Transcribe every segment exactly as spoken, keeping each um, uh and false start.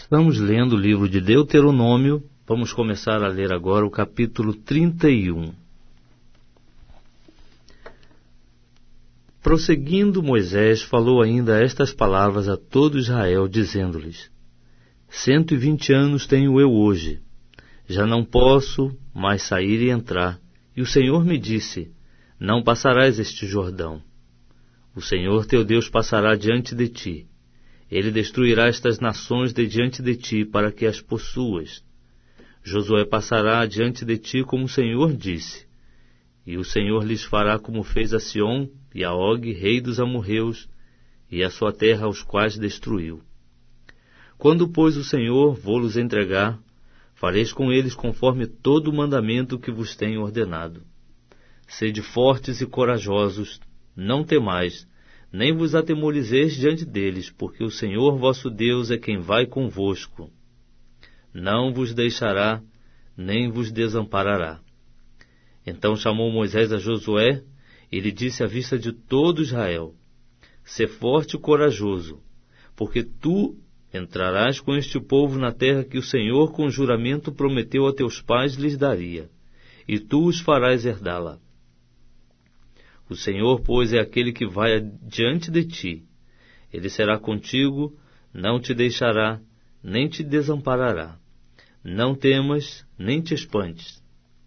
Estamos lendo o livro de Deuteronômio. Vamos começar a ler agora o capítulo trinta e um. Prosseguindo, Moisés falou ainda estas palavras a todo Israel, dizendo-lhes: Cento e vinte anos tenho eu hoje, já não posso mais sair e entrar. E o Senhor me disse: Não passarás este Jordão. O Senhor teu Deus passará diante de ti. Ele destruirá estas nações de diante de ti, para que as possuas. Josué passará diante de ti, como o Senhor disse. E o Senhor lhes fará como fez a Sião e a Og, rei dos amorreus, e a sua terra, os quais destruiu. Quando, pois, o Senhor vou-los entregar, fareis com eles conforme todo o mandamento que vos tenho ordenado. Sede fortes e corajosos, não temais, nem vos atemorizeis diante deles, porque o Senhor vosso Deus é quem vai convosco. Não vos deixará, nem vos desamparará. Então chamou Moisés a Josué, e lhe disse à vista de todo Israel: Sê forte e corajoso, porque tu entrarás com este povo na terra que o Senhor com juramento prometeu a teus pais lhes daria, e tu os farás herdá-la. O Senhor, pois, é aquele que vai diante de ti. Ele será contigo, não te deixará, nem te desamparará. Não temas, nem te espantes.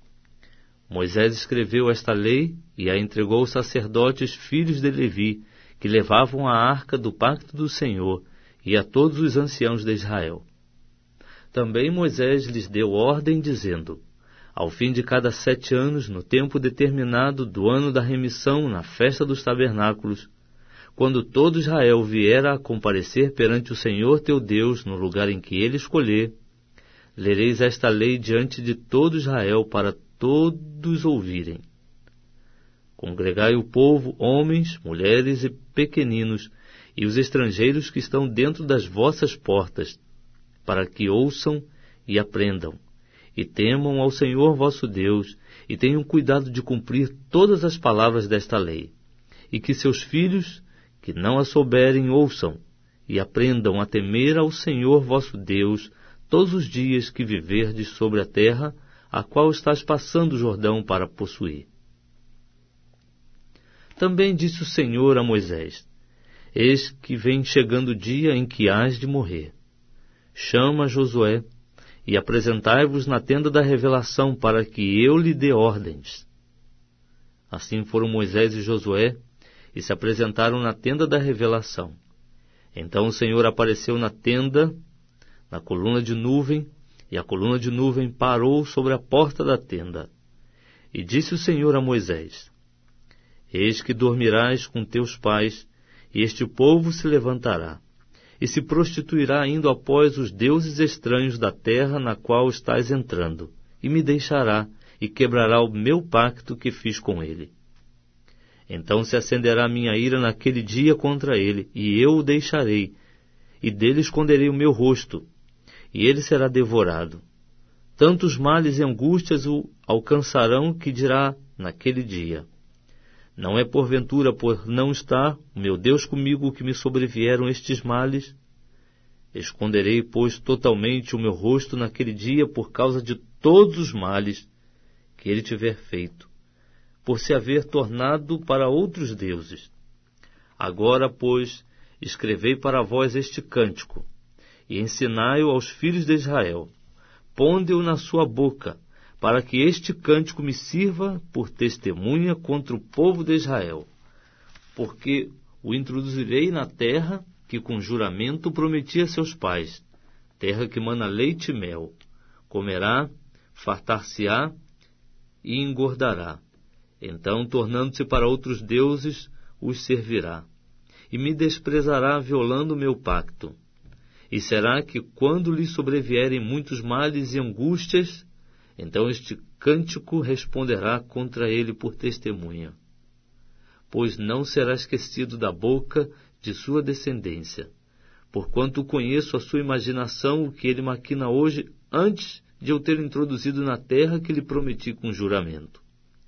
Moisés escreveu esta lei e a entregou aos sacerdotes, filhos de Levi, que levavam a arca do pacto do Senhor, e a todos os anciãos de Israel. Também Moisés lhes deu ordem, dizendo: Ao fim de cada sete anos, no tempo determinado do ano da remissão, na festa dos tabernáculos, quando todo Israel vier a comparecer perante o Senhor teu Deus, no lugar em que ele escolher, lereis esta lei diante de todo Israel, para todos ouvirem. Congregai o povo, homens, mulheres e pequeninos, e os estrangeiros que estão dentro das vossas portas, para que ouçam e aprendam, e temam ao Senhor vosso Deus, e tenham cuidado de cumprir todas as palavras desta lei, e que seus filhos, que não a souberem, ouçam, e aprendam a temer ao Senhor vosso Deus todos os dias que viverdes sobre a terra, a qual estás passando o Jordão para possuir. Também disse o Senhor a Moisés: Eis que vem chegando o dia em que hás de morrer. Chama Josué, e apresentai-vos na tenda da revelação, para que eu lhe dê ordens. Assim foram Moisés e Josué, e se apresentaram na tenda da revelação. Então o Senhor apareceu na tenda, na coluna de nuvem, e a coluna de nuvem parou sobre a porta da tenda. E disse o Senhor a Moisés: Eis que dormirás com teus pais, e este povo se levantará, e se prostituirá indo após os deuses estranhos da terra na qual estás entrando, e me deixará, e quebrará o meu pacto que fiz com ele. Então se acenderá minha ira naquele dia contra ele, e eu o deixarei, e dele esconderei o meu rosto, e ele será devorado. Tantos males e angústias o alcançarão, que dirá naquele dia: Não é porventura por não estar o meu Deus comigo que me sobrevieram estes males? Esconderei, pois, totalmente o meu rosto naquele dia por causa de todos os males que ele tiver feito, por se haver tornado para outros deuses. Agora, pois, escrevei para vós este cântico, e ensinai-o aos filhos de Israel. Ponde-o na sua boca, para que este cântico me sirva por testemunha contra o povo de Israel. Porque o introduzirei na terra que com juramento prometi a seus pais, terra que mana leite e mel. Comerá, fartar-se-á e engordará. Então, tornando-se para outros deuses, os servirá. E me desprezará, violando o meu pacto. E será que, quando lhe sobrevierem muitos males e angústias, então este cântico responderá contra ele por testemunha. Pois não será esquecido da boca de sua descendência, porquanto conheço a sua imaginação, o que ele maquina hoje, antes de eu ter introduzido na terra que lhe prometi com juramento.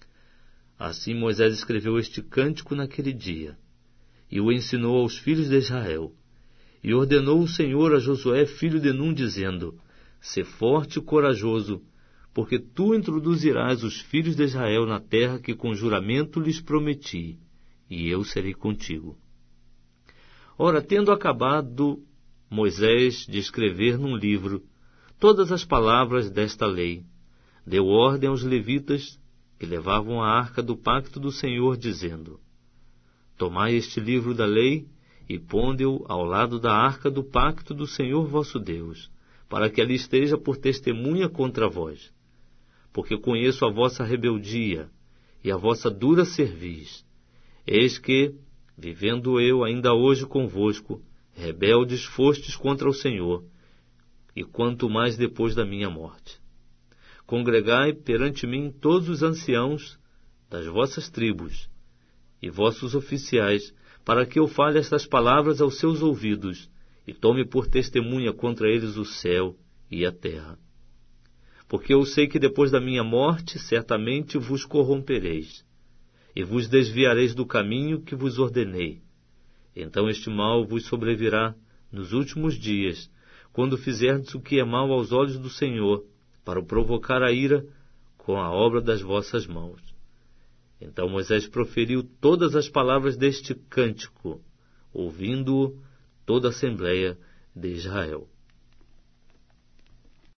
Assim Moisés escreveu este cântico naquele dia, e o ensinou aos filhos de Israel. E ordenou o Senhor a Josué, filho de Num, dizendo: Sê forte e corajoso, porque tu introduzirás os filhos de Israel na terra que com juramento lhes prometi, e eu serei contigo. Ora, tendo acabado Moisés de escrever num livro todas as palavras desta lei, deu ordem aos levitas que levavam a arca do pacto do Senhor, dizendo: Tomai este livro da lei e ponde-o ao lado da arca do pacto do Senhor vosso Deus, para que ali esteja por testemunha contra vós. Porque conheço a vossa rebeldia e a vossa dura cerviz. Eis que, vivendo eu ainda hoje convosco, rebeldes fostes contra o Senhor, e quanto mais depois da minha morte. Congregai perante mim todos os anciãos das vossas tribos e vossos oficiais, para que eu fale estas palavras aos seus ouvidos, e tome por testemunha contra eles o céu e a terra. Porque eu sei que depois da minha morte certamente vos corrompereis, e vos desviareis do caminho que vos ordenei. Então este mal vos sobrevirá nos últimos dias, quando fizerdes o que é mal aos olhos do Senhor, para o provocar a ira com a obra das vossas mãos. Então Moisés proferiu todas as palavras deste cântico, ouvindo-o toda a Assembleia de Israel.